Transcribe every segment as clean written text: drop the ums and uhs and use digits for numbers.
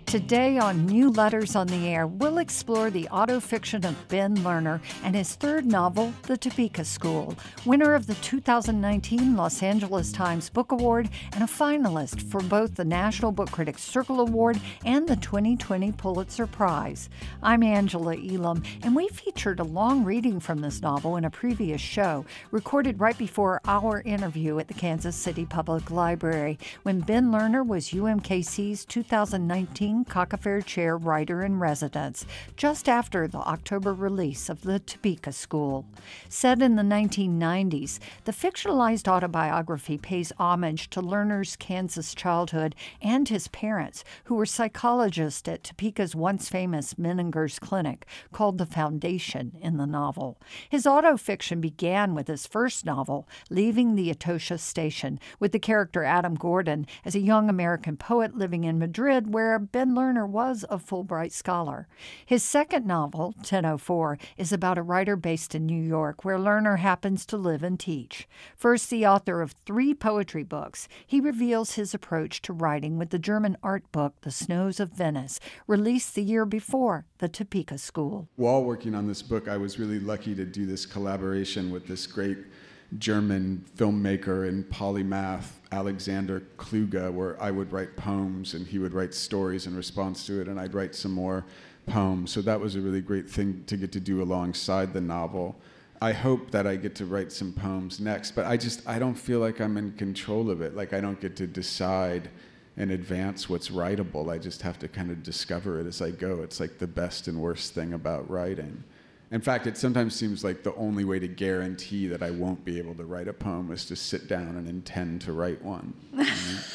Today on New Letters on the Air, we'll explore the autofiction of Ben Lerner and his third novel, The Topeka School, winner of the 2019 Los Angeles Times Book Award and a finalist for both the National Book Critics Circle Award and the 2020 Pulitzer Prize. I'm Angela Elam, and we featured a long reading from this novel in a previous show, recorded right before our interview at the Kansas City Public Library, when Ben Lerner was UMKC's 2019 Cock-A-Fair Chair Writer-in-Residence, just after the October release of The Topeka School. Set in the 1990s, the fictionalized autobiography pays homage to Lerner's Kansas childhood and his parents, who were psychologists at Topeka's once famous Menninger's Clinic, called The Foundation in the novel. His autofiction began with his first novel, Leaving the Etosha Station, with the character Adam Gordon as a young American poet living in Madrid, where Ben Lerner was a Fulbright scholar. His second novel, 10:04, is about a writer based in New York, where Lerner happens to live and teach. First the author of 3 poetry books, he reveals his approach to writing with the German art book, The Snows of Venice, released the year before The Topeka School. While working on this book, I was really lucky to do this collaboration with this great German filmmaker and polymath, Alexander Kluge, where I would write poems and he would write stories in response to it, and I'd write some more poems. So that was a really great thing to get to do alongside the novel. I hope that I get to write some poems next, but I don't feel like I'm in control of it. Like, I don't get to decide in advance what's writable. I just have to kind of discover it as I go. It's like the best and worst thing about writing. In fact, it sometimes seems like the only way to guarantee that I won't be able to write a poem is to sit down and intend to write one. Yeah.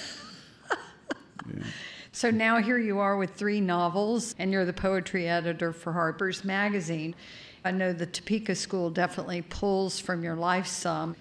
So now here you are with 3 novels, and you're the poetry editor for Harper's Magazine. I know the Topeka School definitely pulls from your life some.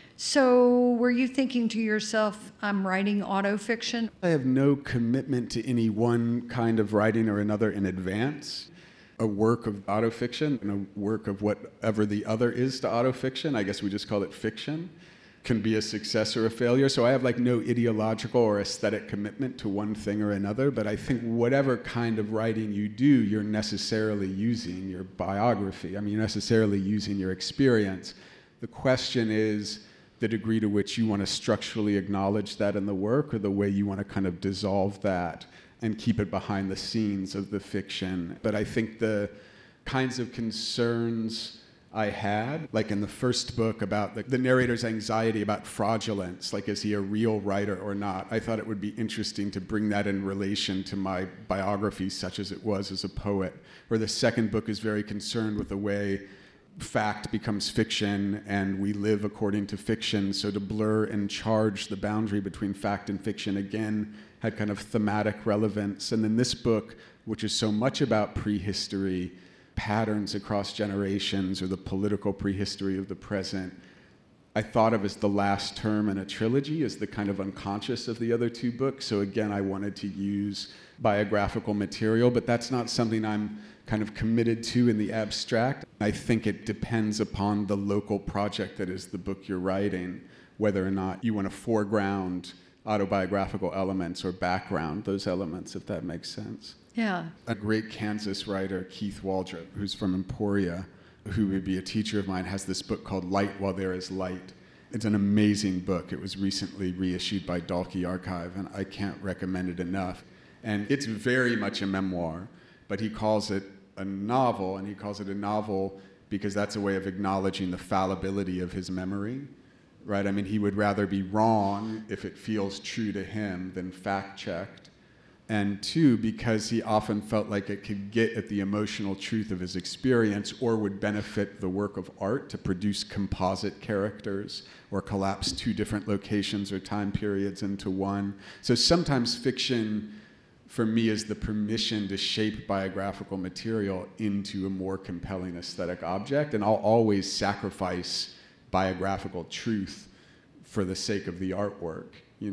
So were you thinking to yourself, I'm writing autofiction? I have no commitment to any one kind of writing or another in advance. A work of autofiction and a work of whatever the other is to autofiction, I guess we just call it fiction, can be a success or a failure. So I have no ideological or aesthetic commitment to one thing or another, but I think whatever kind of writing you do, you're necessarily using your biography. I mean, you're necessarily using your experience. The question is the degree to which you want to structurally acknowledge that in the work, or the way you want to kind of dissolve that and keep it behind the scenes of the fiction. But I think the kinds of concerns I had, like in the first book about the narrator's anxiety about fraudulence, like is he a real writer or not, I thought it would be interesting to bring that in relation to my biography, such as it was as a poet. Or the second book is very concerned with the way fact becomes fiction and we live according to fiction, so to blur and charge the boundary between fact and fiction again had kind of thematic relevance. And then this book, which is so much about prehistory, patterns across generations, or the political prehistory of the present, I thought of as the last term in a trilogy, as the kind of unconscious of the other 2 books. So again, I wanted to use biographical material, but that's not something I'm kind of committed to in the abstract. I think it depends upon the local project that is the book you're writing, whether or not you want to foreground autobiographical elements or background those elements, if that makes sense. Yeah. A great Kansas writer, Keith Waldrop, who's from Emporia, who would be a teacher of mine, has this book called Light While There Is Light. It's an amazing book. It was recently reissued by Dalkey Archive, and I can't recommend it enough. And it's very much a memoir, but he calls it a novel, and he calls it a novel because that's a way of acknowledging the fallibility of his memory, right? I mean, he would rather be wrong if it feels true to him than fact-checked. And 2, because he often felt like it could get at the emotional truth of his experience, or would benefit the work of art to produce composite characters or collapse 2 different locations or time periods into one. So sometimes fiction, for me, is the permission to shape biographical material into a more compelling aesthetic object, and I'll always sacrifice biographical truth for the sake of the artwork.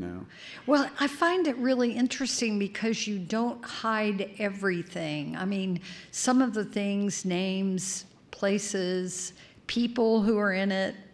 Well, I find it really interesting because you don't hide everything. I mean, some of the things, names, places, people who are in it,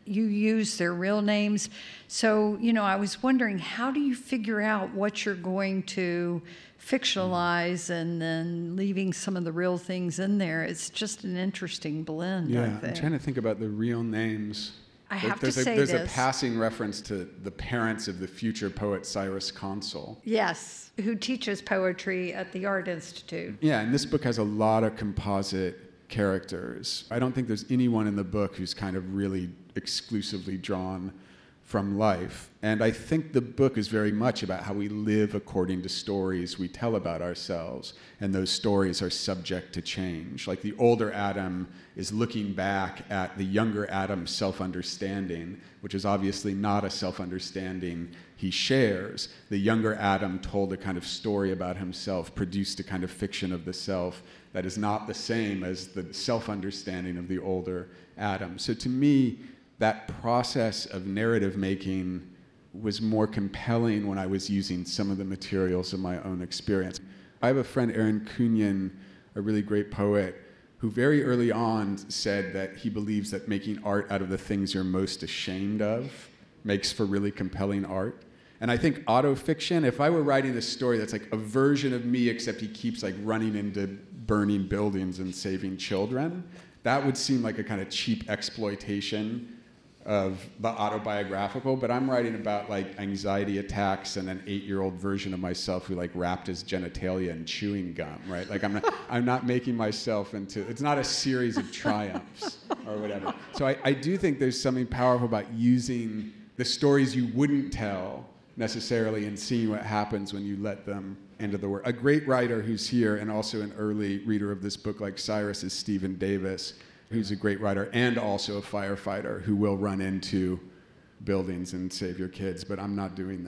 you use their real names. So, I was wondering, how do you figure out what you're going to fictionalize and then leaving some of the real things in there? It's just an interesting blend, I think. I'm trying to think about the real names. I have to say there's this. a passing reference to the parents of the future poet Cyrus Consul. Yes, who teaches poetry at the Art Institute. Yeah, and this book has a lot of composite characters. I don't think there's anyone in the book who's kind of really exclusively drawn from life. And I think the book is very much about how we live according to stories we tell about ourselves. And those stories are subject to change. Like the older Adam is looking back at the younger Adam's self-understanding, which is obviously not a self-understanding he shares. The younger Adam told a kind of story about himself, produced a kind of fiction of the self that is not the same as the self-understanding of the older Adam. So to me, that process of narrative making was more compelling when I was using some of the materials of my own experience. I have a friend, Aaron Cunyan, a really great poet, who very early on said that he believes that making art out of the things you're most ashamed of makes for really compelling art. And I think autofiction, if I were writing a story that's like a version of me, except he keeps like running into burning buildings and saving children, that would seem like a kind of cheap exploitation of the autobiographical. But I'm writing about like anxiety attacks and an 8-year-old version of myself who like wrapped his genitalia in chewing gum, right? Like I'm not making myself into, it's not a series of triumphs or whatever. So I do think there's something powerful about using the stories you wouldn't tell necessarily and seeing what happens when you let them into the work. A great writer who's here and also an early reader of this book like Cyrus is Stephen Davis, who's a great writer and also a firefighter who will run into buildings and save your kids, but I'm not doing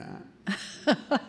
that.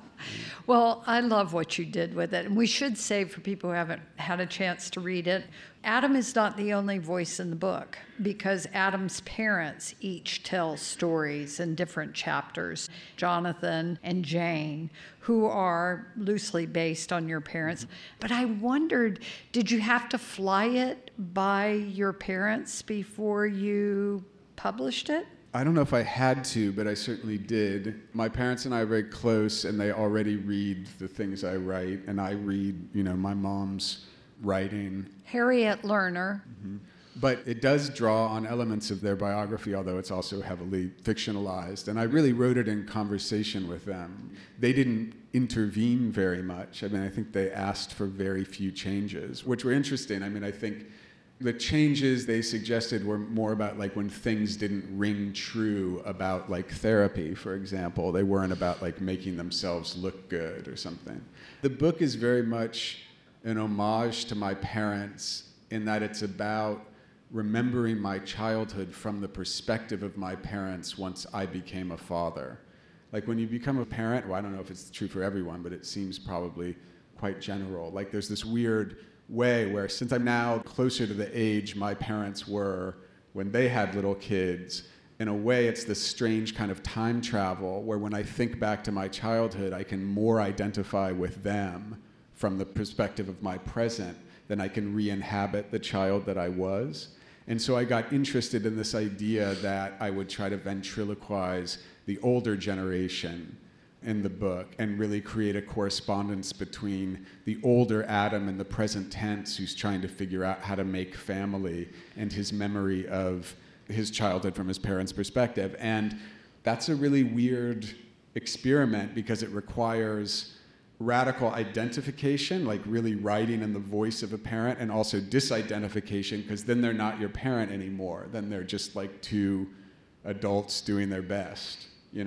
Well, I love what you did with it. And we should say for people who haven't had a chance to read it, Adam is not the only voice in the book because Adam's parents each tell stories in different chapters, Jonathan and Jane, who are loosely based on your parents. But I wondered, did you have to fly it by your parents before you published it? I don't know if I had to, but I certainly did. My parents and I are very close, and they already read the things I write, and I read, my mom's writing. Harriet Lerner. Mm-hmm. But it does draw on elements of their biography, although it's also heavily fictionalized. And I really wrote it in conversation with them. They didn't intervene very much. I think they asked for very few changes, which were interesting. I think the changes they suggested were more about like when things didn't ring true about like therapy, for example. They weren't about like making themselves look good or something. The book is very much an homage to my parents in that it's about remembering my childhood from the perspective of my parents once I became a father. Like when you become a parent, well, I don't know if it's true for everyone, but it seems probably quite general. Like there's this weird way where since I'm now closer to the age my parents were when they had little kids, in a way it's this strange kind of time travel where when I think back to my childhood, I can more identify with them from the perspective of my present than I can re-inhabit the child that I was. And so I got interested in this idea that I would try to ventriloquize the older generation in the book and really create a correspondence between the older Adam in the present tense who's trying to figure out how to make family and his memory of his childhood from his parents' perspective. And that's a really weird experiment because it requires radical identification, like really writing in the voice of a parent, and also disidentification because then they're not your parent anymore. Then they're just like two adults doing their best,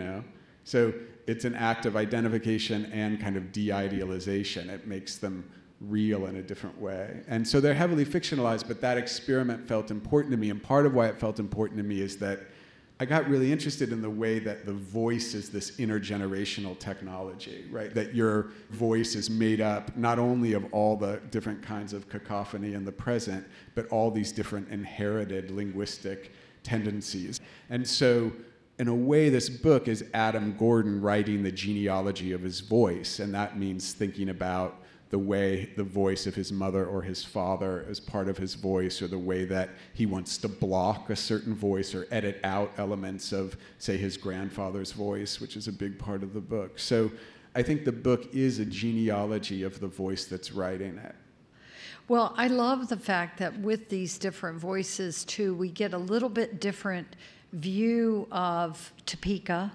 So it's an act of identification and kind of de-idealization. It makes them real in a different way. And so they're heavily fictionalized, but that experiment felt important to me. And part of why it felt important to me is that I got really interested in the way that the voice is this intergenerational technology, right? That your voice is made up not only of all the different kinds of cacophony in the present, but all these different inherited linguistic tendencies. And so in a way, this book is Adam Gordon writing the genealogy of his voice, and that means thinking about the voice of his mother or his father as part of his voice, or the way that he wants to block a certain voice or edit out elements of, say, his grandfather's voice, which is a big part of the book. So I think the book is a genealogy of the voice that's writing it. Well, I love the fact that with these different voices, too, we get a little bit different view of Topeka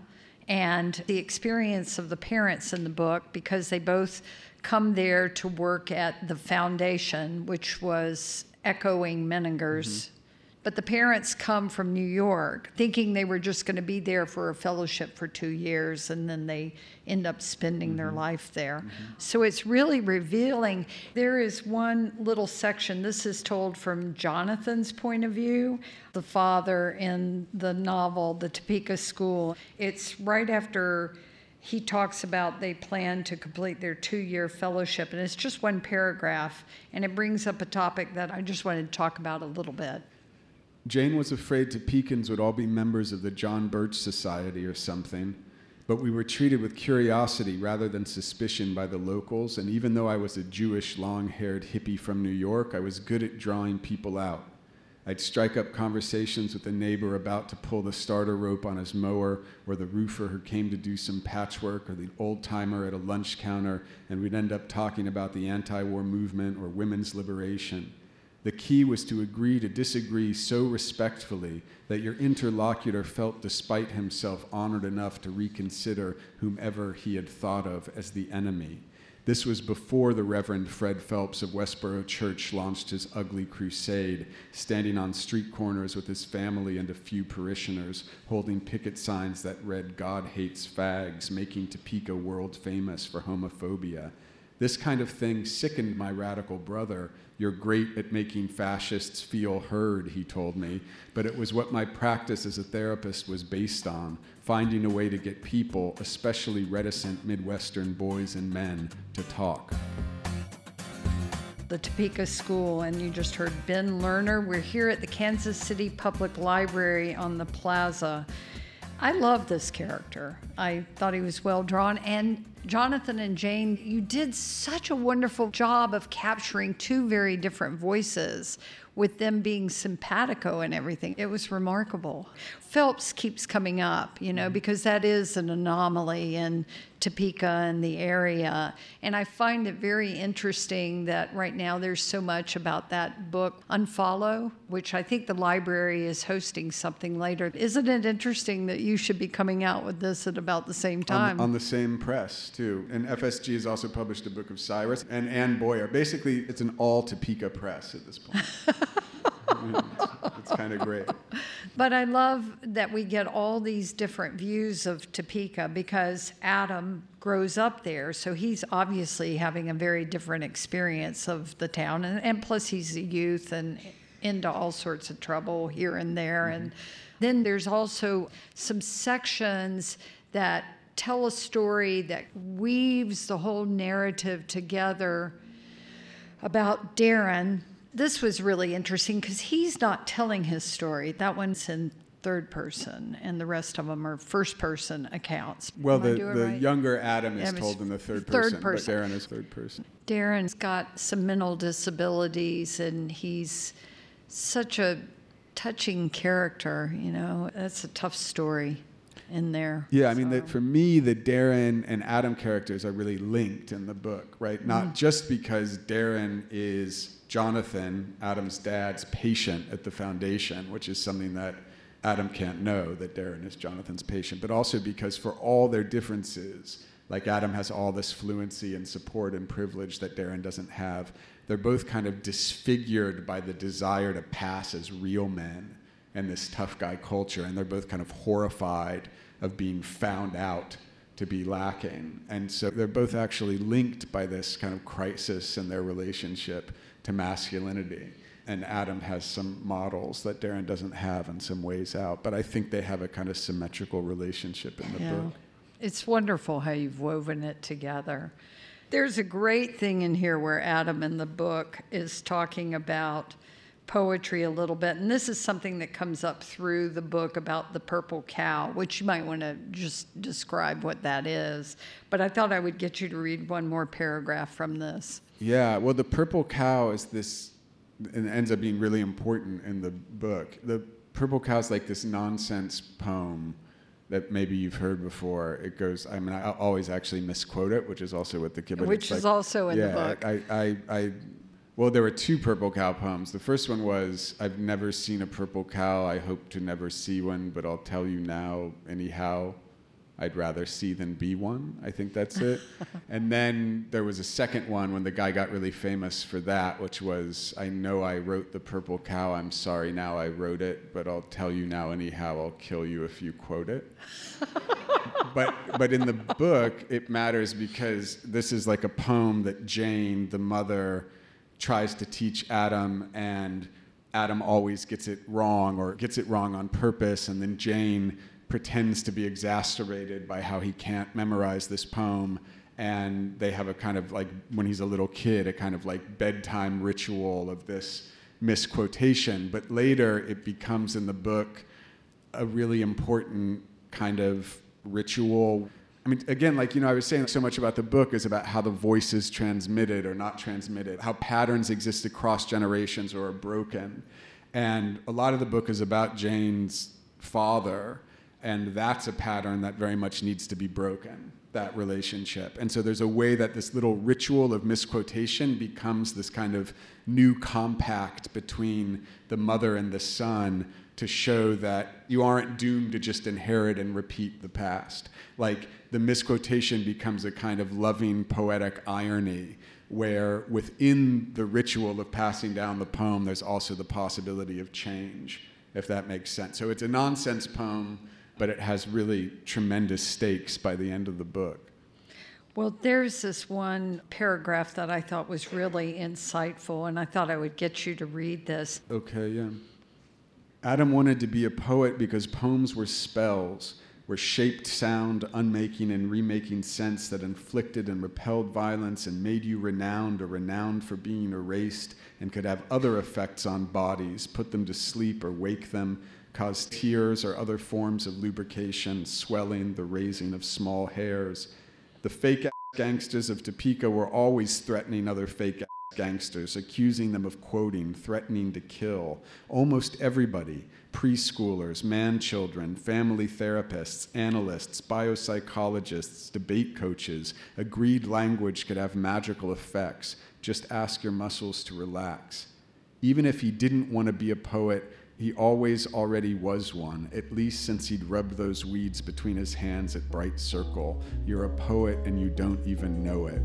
and the experience of the parents in the book, because they both come there to work at the foundation, which was echoing Menninger's. Mm-hmm. But the parents come from New York thinking they were just going to be there for a fellowship for 2 years, and then they end up spending their life there. Mm-hmm. So it's really revealing. There is one little section, this is told from Jonathan's point of view, the father in the novel, The Topeka School. It's right after he talks about they plan to complete their 2-year fellowship, and it's just one paragraph, and it brings up a topic that I just wanted to talk about a little bit. Jane was afraid Topekans would all be members of the John Birch Society or something, but we were treated with curiosity rather than suspicion by the locals, and even though I was a Jewish, long-haired hippie from New York, I was good at drawing people out. I'd strike up conversations with a neighbor about to pull the starter rope on his mower, or the roofer who came to do some patchwork, or the old-timer at a lunch counter, and we'd end up talking about the anti-war movement or women's liberation. The key was to agree to disagree so respectfully that your interlocutor felt, despite himself, honored enough to reconsider whomever he had thought of as the enemy. This was before the Reverend Fred Phelps of Westboro Church launched his ugly crusade, standing on street corners with his family and a few parishioners, holding picket signs that read, "God hates fags," making Topeka world famous for homophobia. This kind of thing sickened my radical brother. "You're great at making fascists feel heard," he told me, but it was what my practice as a therapist was based on, finding a way to get people, especially reticent Midwestern boys and men, to talk. The Topeka School, and you just heard Ben Lerner. We're here at the Kansas City Public Library on the plaza. I love this character. I thought he was well drawn. And Jonathan and Jane, you did such a wonderful job of capturing two very different voices with them being simpatico and everything. It was remarkable. Phelps keeps coming up, because that is an anomaly in Topeka and the area. And I find it very interesting that right now there's so much about that book, Unfollow, which I think the library is hosting something later. Isn't it interesting that you should be coming out with this at about the same time? On the same press, too. And FSG has also published a book of Cyrus and Ann Boyer. Basically, it's an all Topeka press at this point. It's kind of great. But I love that we get all these different views of Topeka because Adam grows up there, so he's obviously having a very different experience of the town, and plus he's a youth and into all sorts of trouble here and there. Mm-hmm. And then there's also some sections that tell a story that weaves the whole narrative together about Darren. This was really interesting because he's not telling his story. That one's in third person, and the rest of them are first person accounts. Well, the younger Adam is told in the third person, but Darren is third person. Darren's got some mental disabilities, and he's such a touching character. That's a tough story in there. Yeah, I mean, for me, the Darren and Adam characters are really linked in the book, right? Not just because Darren is Jonathan, Adam's dad's patient at the foundation, which is something that Adam can't know, that Darren is Jonathan's patient, but also because for all their differences, like Adam has all this fluency and support and privilege that Darren doesn't have, they're both kind of disfigured by the desire to pass as real men and this tough guy culture, and they're both kind of horrified of being found out to be lacking. And so they're both actually linked by this kind of crisis in their relationship to masculinity. And Adam has some models that Darren doesn't have and some ways out. But I think they have a kind of symmetrical relationship in the book. It's wonderful how you've woven it together. There's a great thing in here where Adam in the book is talking about poetry a little bit, and this is something that comes up through the book about the purple cow, which you might want to just describe what that is. But I thought I would get you to read one more paragraph from this. Yeah, well, the purple cow is this, and it ends up being really important in the book. The purple cow is like this nonsense poem that maybe you've heard before. It goes, I mean, I always actually misquote it, which is also what the Kibbutz... Which is also in the book. Well, there were two purple cow poems. The first one was, I've never seen a purple cow. I hope to never see one, but I'll tell you now anyhow. I'd rather see than be one. I think that's it. And then there was a second one when the guy got really famous for that, which was, I know I wrote the purple cow. I'm sorry now I wrote it, but I'll tell you now anyhow. I'll kill you if you quote it. But in the book, it matters because this is like a poem that Jane, the mother, tries to teach Adam, and Adam always gets it wrong or gets it wrong on purpose, and then Jane pretends to be exacerbated by how he can't memorize this poem, and they have a kind of like, when he's a little kid, a kind of like bedtime ritual of this misquotation. But later it becomes in the book a really important kind of ritual. I mean, again, like, I was saying, so much about the book is about how the voice is transmitted or not transmitted, how patterns exist across generations or are broken. And a lot of the book is about Jane's father, and that's a pattern that very much needs to be broken, that relationship. And so there's a way that this little ritual of misquotation becomes this kind of new compact between the mother and the son to show that you aren't doomed to just inherit and repeat the past. Like, the misquotation becomes a kind of loving poetic irony where within the ritual of passing down the poem, there's also the possibility of change, if that makes sense. So it's a nonsense poem, but it has really tremendous stakes by the end of the book. Well, there's this one paragraph that I thought was really insightful, and I thought I would get you to read this. Okay, yeah. Adam wanted to be a poet because poems were spells, were shaped sound, unmaking and remaking sense that inflicted and repelled violence and made you renowned or renowned for being erased, and could have other effects on bodies, put them to sleep or wake them, cause tears or other forms of lubrication, swelling, the raising of small hairs. The fake-ass gangsters of Topeka were always threatening other fake-ass gangsters, accusing them of quoting, threatening to kill. Almost everybody, preschoolers, man-children, family therapists, analysts, biopsychologists, debate coaches, agreed language could have magical effects. Just ask your muscles to relax. Even if he didn't want to be a poet, he always already was one, at least since he'd rubbed those weeds between his hands at Bright Circle. You're a poet and you don't even know it.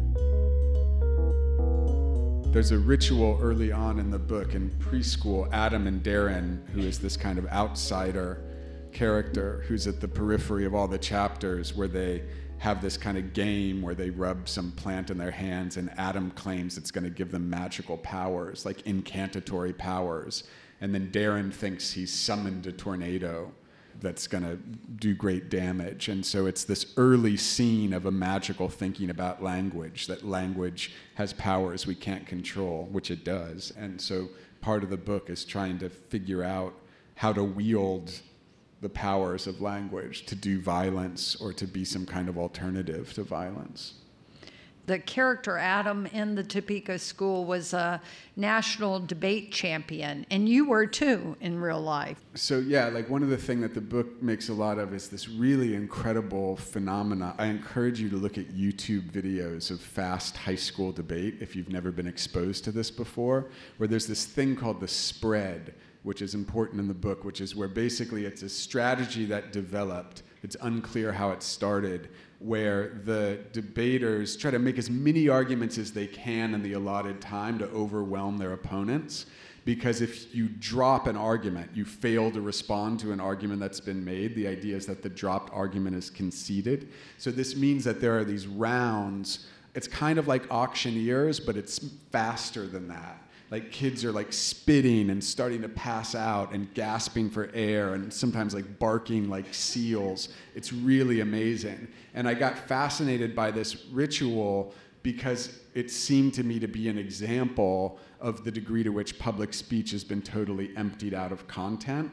There's a ritual early on in the book. In preschool, Adam and Darren, who is this kind of outsider character who's at the periphery of all the chapters, where they have this kind of game where they rub some plant in their hands, and Adam claims it's going to give them magical powers, like incantatory powers. And then Darren thinks he's summoned a tornado that's going to do great damage. And so it's this early scene of a magical thinking about language, that language has powers we can't control, which it does. And so part of the book is trying to figure out how to wield the powers of language to do violence or to be some kind of alternative to violence. The character Adam in the Topeka school was a national debate champion, and you were too in real life. So yeah, like one of the things that the book makes a lot of is this really incredible phenomena. I encourage you to look at YouTube videos of fast high school debate if you've never been exposed to this before, where there's this thing called the spread, which is important in the book, which is where basically it's a strategy that developed. It's unclear how it started, where the debaters try to make as many arguments as they can in the allotted time to overwhelm their opponents. Because if you drop an argument, you fail to respond to an argument that's been made. The idea is that the dropped argument is conceded. So this means that there are these rounds. It's kind of like auctioneers, but it's faster than that. Like kids are like spitting and starting to pass out and gasping for air and sometimes like barking like seals. It's really amazing. And I got fascinated by this ritual because it seemed to me to be an example of the degree to which public speech has been totally emptied out of content,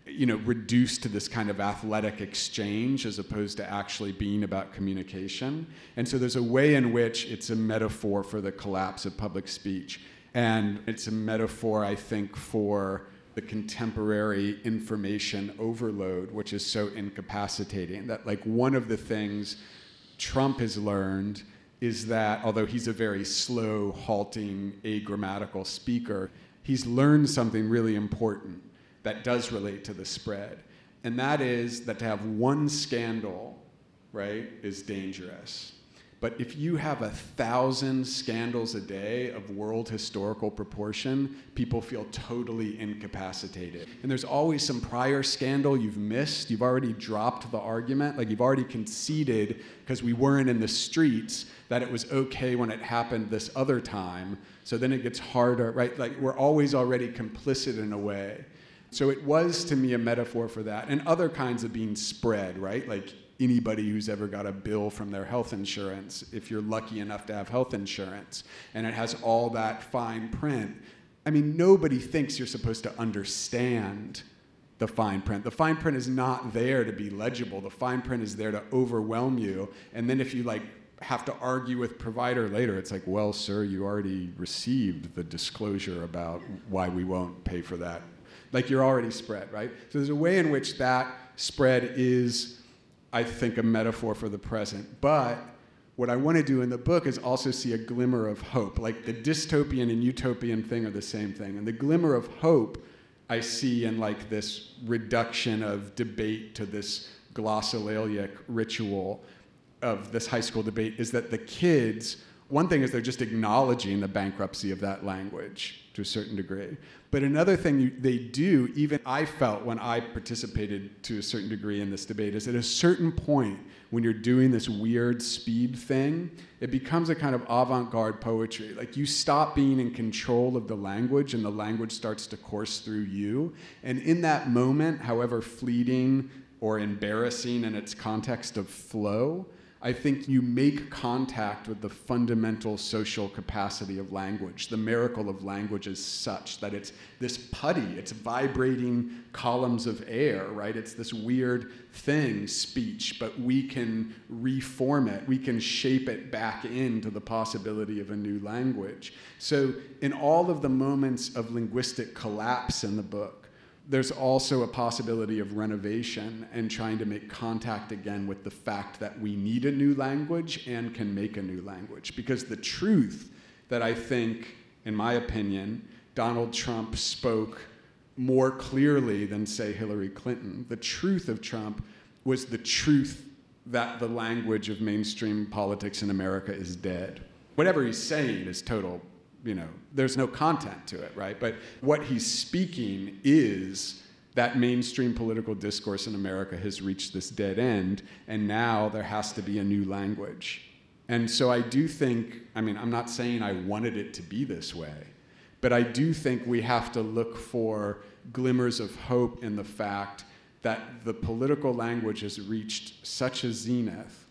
reduced to this kind of athletic exchange as opposed to actually being about communication. And so there's a way in which it's a metaphor for the collapse of public speech. And it's a metaphor, I think, for the contemporary information overload, which is so incapacitating. That, like, one of the things Trump has learned is that, although he's a very slow, halting, agrammatical speaker, he's learned something really important that does relate to the spread. And that is that to have one scandal, right, is dangerous. But if you have 1,000 scandals a day of world historical proportion, people feel totally incapacitated. And there's always some prior scandal you've missed. You've already dropped the argument. Like, you've already conceded, because we weren't in the streets, that it was okay when it happened this other time. So then it gets harder, right? Like, we're always already complicit in a way. So it was, to me, a metaphor for that. And other kinds of being spread, right? Like, anybody who's ever got a bill from their health insurance, if you're lucky enough to have health insurance, and it has all that fine print. I mean, nobody thinks you're supposed to understand the fine print. The fine print is not there to be legible. The fine print is there to overwhelm you. And then if you have to argue with provider later, it's like, well, sir, you already received the disclosure about why we won't pay for that. Like, you're already spread, right? So there's a way in which that spread is, I think, a metaphor for the present. But what I want to do in the book is also see a glimmer of hope. Like, the dystopian and utopian thing are the same thing. And the glimmer of hope I see in, like, this reduction of debate to this glossolalic ritual of this high school debate is that the kids, one thing is they're just acknowledging the bankruptcy of that language to a certain degree. But another thing they do, even I felt when I participated to a certain degree in this debate, is at a certain point when you're doing this weird speed thing, it becomes a kind of avant-garde poetry. Like, you stop being in control of the language and the language starts to course through you. And in that moment, however fleeting or embarrassing in its context of flow, I think you make contact with the fundamental social capacity of language. The miracle of language is such that it's this putty, it's vibrating columns of air, right? It's this weird thing, speech, but we can reform it. We can shape it back into the possibility of a new language. So in all of the moments of linguistic collapse in the book, there's also a possibility of renovation and trying to make contact again with the fact that we need a new language and can make a new language. Because the truth that I think, in my opinion, Donald Trump spoke more clearly than, say, Hillary Clinton, the truth of Trump was the truth that the language of mainstream politics in America is dead. Whatever he's saying is total, there's no content to it, right? But what he's speaking is that mainstream political discourse in America has reached this dead end, and now there has to be a new language. And so I do think, I'm not saying I wanted it to be this way, but I do think we have to look for glimmers of hope in the fact that the political language has reached such a zenith,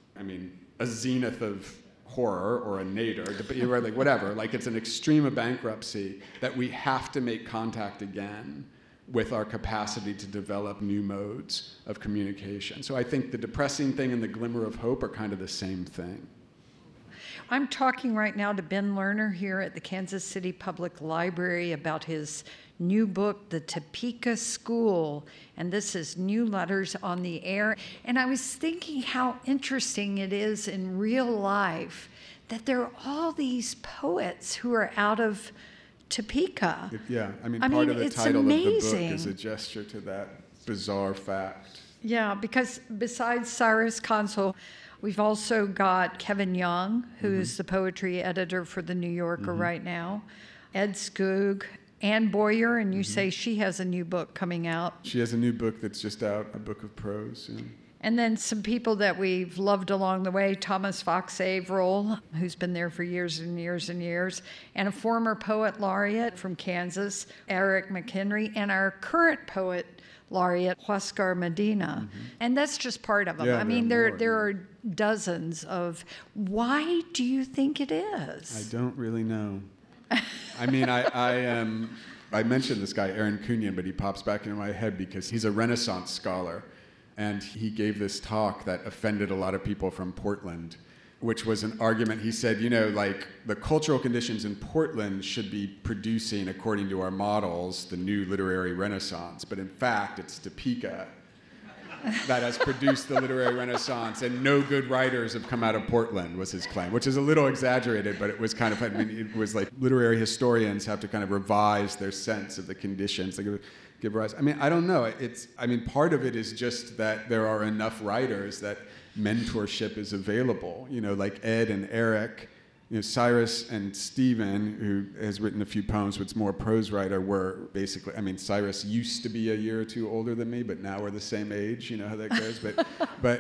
a zenith of horror or a nadir, like whatever, like it's an extreme of bankruptcy, that we have to make contact again with our capacity to develop new modes of communication. So I think the depressing thing and the glimmer of hope are kind of the same thing. I'm talking right now to Ben Lerner here at the Kansas City Public Library about his new book, The Topeka School, and this is New Letters on the Air. And I was thinking how interesting it is in real life that there are all these poets who are out of Topeka. Part of the title amazing. Of the book is a gesture to that bizarre fact. Yeah, because besides Cyrus Consul, we've also got Kevin Young, who's the poetry editor for The New Yorker right now, Ed Skoog, Ann Boyer, and you say she has a new book coming out. She has a new book that's just out, a book of prose. Yeah. And then some people that we've loved along the way, Thomas Fox Averill, who's been there for years and years and years, and a former poet laureate from Kansas, Eric McHenry, and our current poet laureate, Huáscar Medina. And that's just part of them. Yeah, I mean, there there are dozens of. Why do you think it is? I don't really know. I mean, I mentioned this guy, Aaron Cunyan, but he pops back into my head because he's a Renaissance scholar. And he gave this talk that offended a lot of people from Portland, which was an argument. He said, like the cultural conditions in Portland should be producing, according to our models, the new literary renaissance. But in fact, it's Topeka that has produced the literary renaissance, and no good writers have come out of Portland, was his claim, which is a little exaggerated, but it was kind of, it was like literary historians have to kind of revise their sense of the conditions. Like, give rise. I mean, I don't know. Part of it is just that there are enough writers that mentorship is available. Like Ed and Eric, Cyrus and Stephen, who has written a few poems, but it's more a prose writer, were basically, Cyrus used to be a year or two older than me, but now we're the same age. You know how that goes. But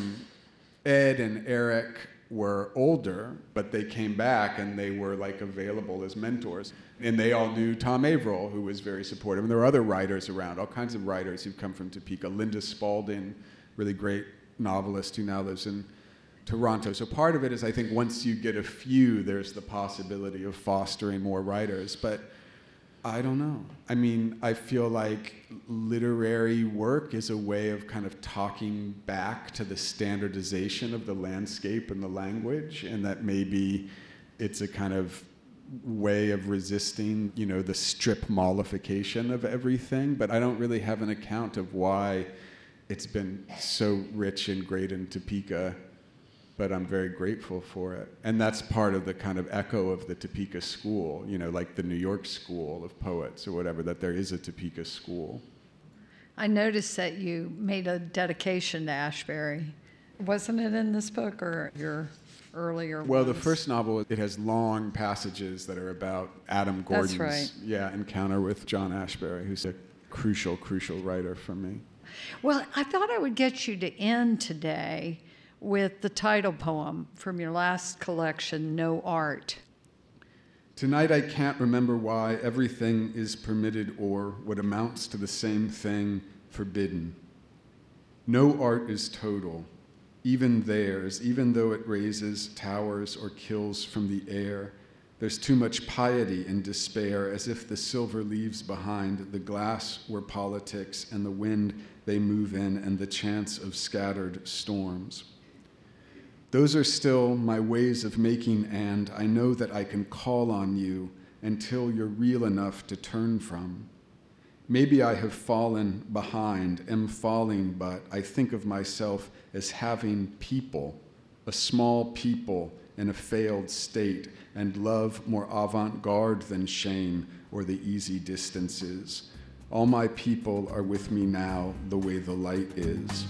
Ed and Eric were older, but they came back and they were like available as mentors. And they all knew Tom Averill, who was very supportive. And there were other writers around, all kinds of writers who've come from Topeka. Linda Spalding, really great novelist who now lives in Toronto. So part of it is, I think, once you get a few, there's the possibility of fostering more writers. But I don't know. I feel like literary work is a way of kind of talking back to the standardization of the landscape and the language, and that maybe it's a kind of way of resisting, the strip mollification of everything. But I don't really have an account of why it's been so rich and great in Topeka, but I'm very grateful for it. And that's part of the kind of echo of the Topeka school, like the New York School of Poets or whatever, that there is a Topeka school. I noticed that you made a dedication to Ashbery. Wasn't it in this book or your earlier Well, ones? The first novel, it has long passages that are about Adam Gordon's encounter with John Ashbery, who's a crucial writer for me. Well, I thought I would get you to end today with the title poem from your last collection, No Art. Tonight I can't remember why everything is permitted or what amounts to the same thing forbidden. No art is total, even theirs, even though it raises towers or kills from the air. There's too much piety and despair, as if the silver leaves behind, the glass were politics, and the wind they move in, and the chance of scattered storms. Those are still my ways of making, and I know that I can call on you until you're real enough to turn from. Maybe I have fallen behind, am falling, but I think of myself as having people, a small people in a failed state, and love more avant-garde than shame or the easy distances. All my people are with me now, the way the light is.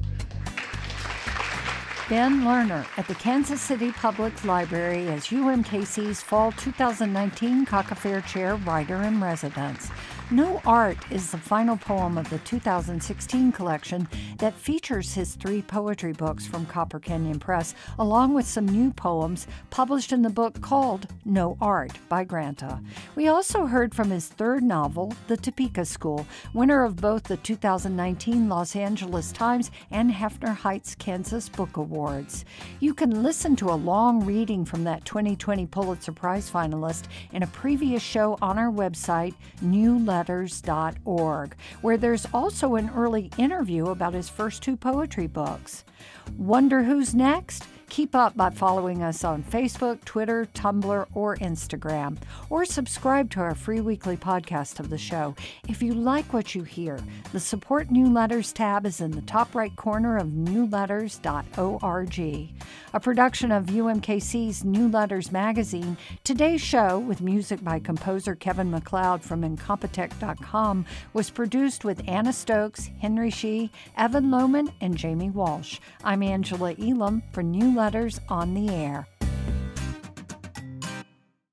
Ben Lerner at the Kansas City Public Library as UMKC's Fall 2019 Cock-A-Fair Chair Writer-in-Residence. No Art is the final poem of the 2016 collection that features his 3 poetry books from Copper Canyon Press, along with some new poems published in the book called No Art by Granta. We also heard from his 3rd novel, The Topeka School, winner of both the 2019 Los Angeles Times and Hefner Heights Kansas Book Awards. You can listen to a long reading from that 2020 Pulitzer Prize finalist in a previous show on our website, newletters.org, where there's also an early interview about his first 2 poetry books. Wonder who's next? Keep up by following us on Facebook, Twitter, Tumblr, or Instagram, or subscribe to our free weekly podcast of the show. If you like what you hear, the Support New Letters tab is in the top right corner of newletters.org. A production of UMKC's New Letters magazine, today's show, with music by composer Kevin MacLeod from Incompetech.com, was produced with Anna Stokes, Henry Shee, Evan Lohman, and Jamie Walsh. I'm Angela Elam for New Letters on the Air.